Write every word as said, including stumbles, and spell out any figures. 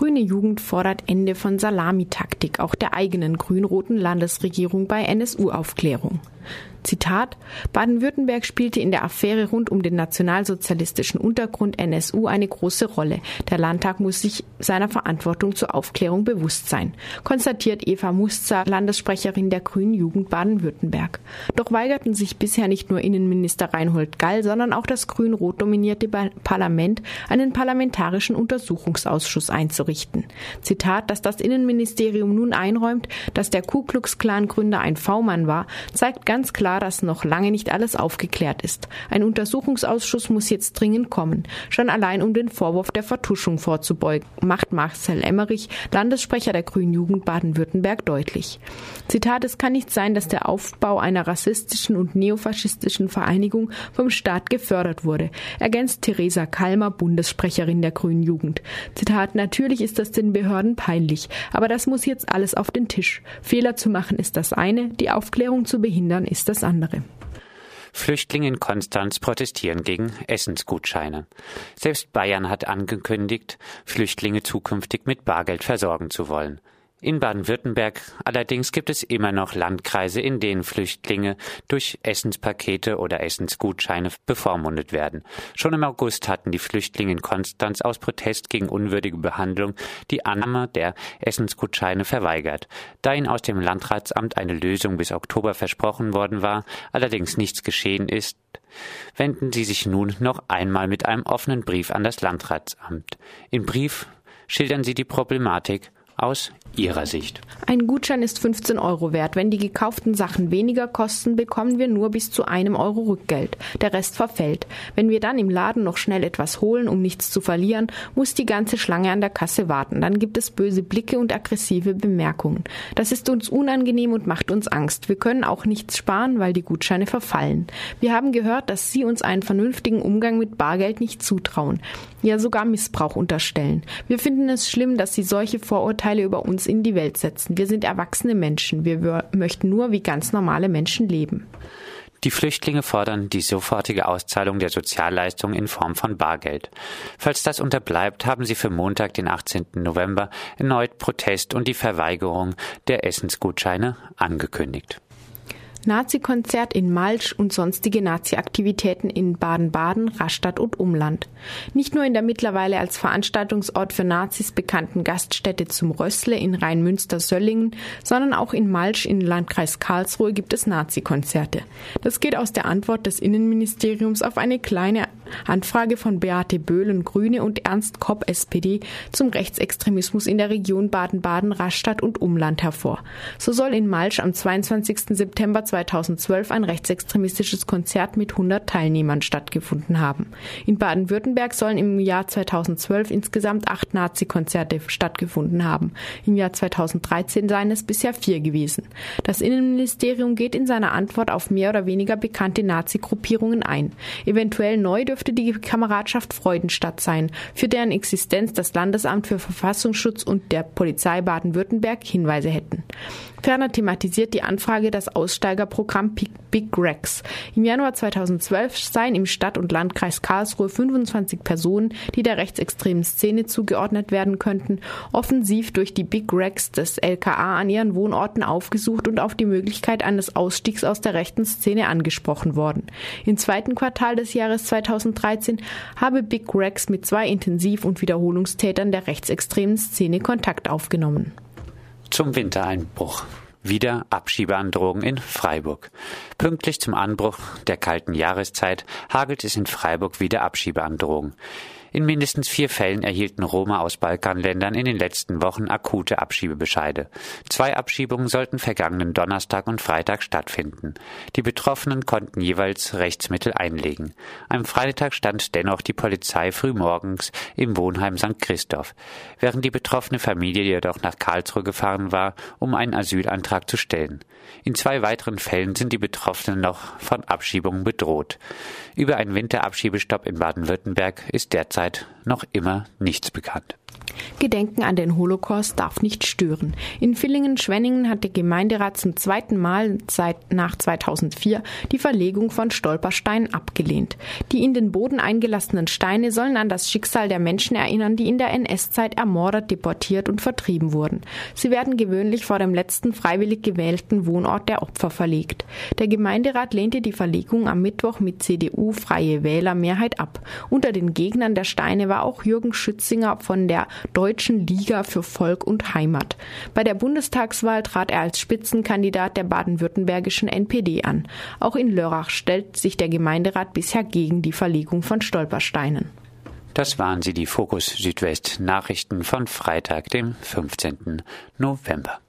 Grüne Jugend fordert Ende von Salamitaktik, auch der eigenen grün-roten Landesregierung bei N S U-Aufklärung. Zitat: Baden-Württemberg spielte in der Affäre rund um den nationalsozialistischen Untergrund N S U eine große Rolle. Der Landtag muss sich seiner Verantwortung zur Aufklärung bewusst sein, konstatiert Eva Musza, Landessprecherin der Grünen Jugend Baden-Württemberg. Doch weigerten sich bisher nicht nur Innenminister Reinhold Gall, sondern auch das grün-rot dominierte Parlament, einen parlamentarischen Untersuchungsausschuss einzurichten. Zitat: Dass das Innenministerium nun einräumt, dass der Ku-Klux-Klan-Gründer ein V-Mann war, zeigt ganz klar, dass noch lange nicht alles aufgeklärt ist. Ein Untersuchungsausschuss muss jetzt dringend kommen, schon allein um den Vorwurf der Vertuschung vorzubeugen, macht Marcel Emmerich, Landessprecher der Grünen Jugend Baden-Württemberg, deutlich. Zitat: Es kann nicht sein, dass der Aufbau einer rassistischen und neofaschistischen Vereinigung vom Staat gefördert wurde, ergänzt Theresa Kalmer, Bundessprecherin der Grünen Jugend. Zitat: Natürlich ist das den Behörden peinlich, aber das muss jetzt alles auf den Tisch. Fehler zu machen ist das eine, die Aufklärung zu behindern ist das andere. Flüchtlinge in Konstanz protestieren gegen Essensgutscheine. Selbst Bayern hat angekündigt, Flüchtlinge zukünftig mit Bargeld versorgen zu wollen. In Baden-Württemberg allerdings gibt es immer noch Landkreise, in denen Flüchtlinge durch Essenspakete oder Essensgutscheine bevormundet werden. Schon im August hatten die Flüchtlinge in Konstanz aus Protest gegen unwürdige Behandlung die Annahme der Essensgutscheine verweigert. Da ihnen aus dem Landratsamt eine Lösung bis Oktober versprochen worden war, allerdings nichts geschehen ist, wenden sie sich nun noch einmal mit einem offenen Brief an das Landratsamt. Im Brief schildern sie die Problematik aus Ihrer Sicht. Ein Gutschein ist fünfzehn Euro wert. Wenn die gekauften Sachen weniger kosten, bekommen wir nur bis zu einem Euro Rückgeld. Der Rest verfällt. Wenn wir dann im Laden noch schnell etwas holen, um nichts zu verlieren, muss die ganze Schlange an der Kasse warten. Dann gibt es böse Blicke und aggressive Bemerkungen. Das ist uns unangenehm und macht uns Angst. Wir können auch nichts sparen, weil die Gutscheine verfallen. Wir haben gehört, dass Sie uns einen vernünftigen Umgang mit Bargeld nicht zutrauen. Ja, sogar Missbrauch unterstellen. Wir finden es schlimm, dass Sie solche Vorurteile über uns in die Welt setzen. Wir sind erwachsene Menschen. Wir möchten nur wie ganz normale Menschen leben. Die Flüchtlinge fordern die sofortige Auszahlung der Sozialleistungen in Form von Bargeld. Falls das unterbleibt, haben sie für Montag, den achtzehnten November, erneut Protest und die Verweigerung der Essensgutscheine angekündigt. Nazi-Konzert in Malsch und sonstige Nazi-Aktivitäten in Baden-Baden, Rastatt und Umland. Nicht nur in der mittlerweile als Veranstaltungsort für Nazis bekannten Gaststätte zum Rössle in Rheinmünster-Söllingen, sondern auch in Malsch im Landkreis Karlsruhe gibt es Nazi-Konzerte. Das geht aus der Antwort des Innenministeriums auf eine kleine Anfrage von Beate Böhlen, Grüne, und Ernst Kopp, S P D, zum Rechtsextremismus in der Region Baden-Baden, Rastatt und Umland hervor. So soll in Malsch am zweiundzwanzigsten September zweitausendzwölf ein rechtsextremistisches Konzert mit hundert Teilnehmern stattgefunden haben. In Baden-Württemberg sollen im Jahr zweitausendzwölf insgesamt acht Nazi-Konzerte stattgefunden haben. Im Jahr zweitausenddreizehn seien es bisher vier gewesen. Das Innenministerium geht in seiner Antwort auf mehr oder weniger bekannte Nazi-Gruppierungen ein. Eventuell neu dürfte die Kameradschaft Freudenstadt sein, für deren Existenz das Landesamt für Verfassungsschutz und der Polizei Baden-Württemberg Hinweise hätten. Ferner thematisiert die Anfrage das Aussteigerprogramm Big Rex. Im Januar zweitausendzwölf seien im Stadt- und Landkreis Karlsruhe fünfundzwanzig Personen, die der rechtsextremen Szene zugeordnet werden könnten, offensiv durch die Big Rex des L K A an ihren Wohnorten aufgesucht und auf die Möglichkeit eines Ausstiegs aus der rechten Szene angesprochen worden. Im zweiten Quartal des Jahres zweitausenddreizehn habe Big Rex mit zwei Intensiv- und Wiederholungstätern der rechtsextremen Szene Kontakt aufgenommen. Zum Wintereinbruch. Wieder Abschiebeandrohungen in Freiburg. Pünktlich zum Anbruch der kalten Jahreszeit hagelt es in Freiburg wieder Abschiebeandrohungen. In mindestens vier Fällen erhielten Roma aus Balkanländern in den letzten Wochen akute Abschiebebescheide. Zwei Abschiebungen sollten vergangenen Donnerstag und Freitag stattfinden. Die Betroffenen konnten jeweils Rechtsmittel einlegen. Am Freitag stand dennoch die Polizei frühmorgens im Wohnheim Sankt Christoph, während die betroffene Familie jedoch nach Karlsruhe gefahren war, um einen Asylantrag zu stellen. In zwei weiteren Fällen sind die Betroffenen noch von Abschiebungen bedroht. Über einen Winterabschiebestopp in Baden-Württemberg ist derzeit noch immer nichts bekannt. Gedenken an den Holocaust darf nicht stören. In Villingen-Schwenningen hat der Gemeinderat zum zweiten Mal seit nach zweitausendvier die Verlegung von Stolpersteinen abgelehnt. Die in den Boden eingelassenen Steine sollen an das Schicksal der Menschen erinnern, die in der N S-Zeit ermordet, deportiert und vertrieben wurden. Sie werden gewöhnlich vor dem letzten freiwillig gewählten Wohnort der Opfer verlegt. Der Gemeinderat lehnte die Verlegung am Mittwoch mit C D U-Freie Wähler-Mehrheit ab. Unter den Gegnern der Steine war auch Jürgen Schützinger von der Deutschen Liga für Volk und Heimat. Bei der Bundestagswahl trat er als Spitzenkandidat der baden-württembergischen N P D an. Auch in Lörrach stellt sich der Gemeinderat bisher gegen die Verlegung von Stolpersteinen. Das waren sie, die Fokus Südwest Nachrichten von Freitag, dem fünfzehnten November.